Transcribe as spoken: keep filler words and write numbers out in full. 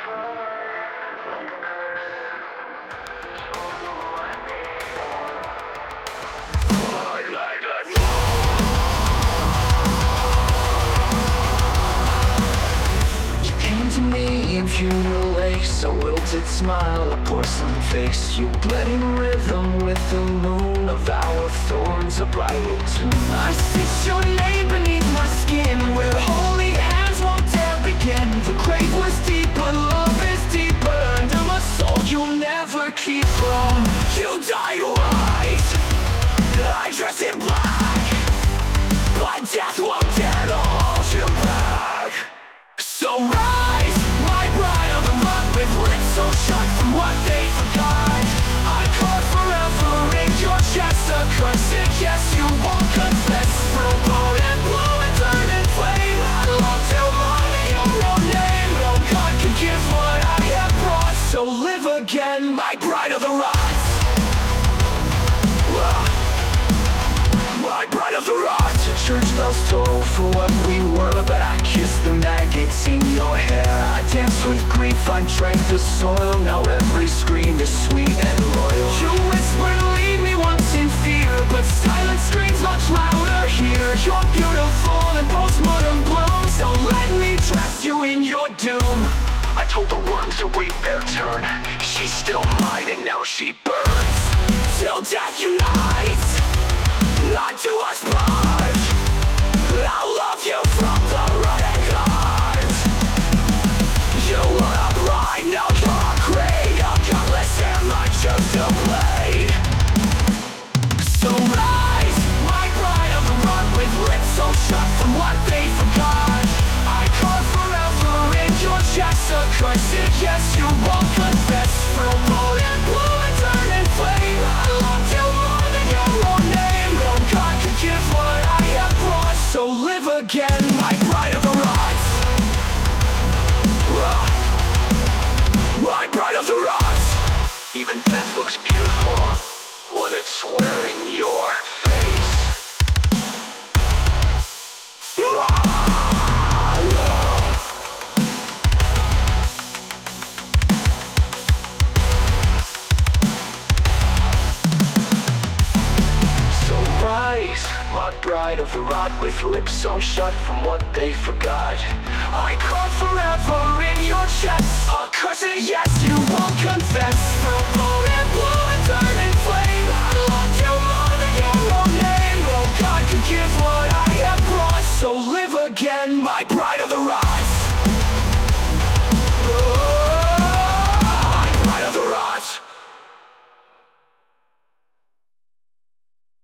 Funeral lace, a wilted smile, a porcelain face. You bled in rhythm with the moon of our thorns, a bridal tune. I stitch your name beneath my skin, where holy hands won't dare begin. The grave was deep, but love is deeper under my soul. You'll never keep from. You die white, I dress in black, but death won't dare to hold you back. So rise, my bride of the mud, with lips so shut from what they forgot. I caught forever in your chest, a curse, yes, you won't confess. Through bone and blue and turn and flame, I love to honor your own name. No God can give what I have brought, so live again, my bride of the rods. My bride of the rods. Church bells toll for what we were, but I kissed the maggots in your hair. I danced with grief, I drank the soil. Now every scream is sweet and loyal. You whispered, leave me once in fear, but silence screams much louder here. You're beautiful in postmodern bloom, so let me dress you in your doom. I told the worms to wait their turn. She's still mine and now she burns. Till death unites, not to us part. I'll love you from the running heart. You were a bride, now you're a grave. A godless hand I chose to play. So rise, my bride of the rock, with lips so shut from what they forgot. I caught forever in your chest, a curse, yes, you won't confess. Through moon and blue and turn and flame, I love you more than your own name. No God could give what I have brought, so live again, my bride of the rods. My bride of the rods. Even death looks beautiful when it's wearing your face. So rise, my bride of the rod, with lips so shut from what they forgot. I caught forever in your chest, a curse, yes, you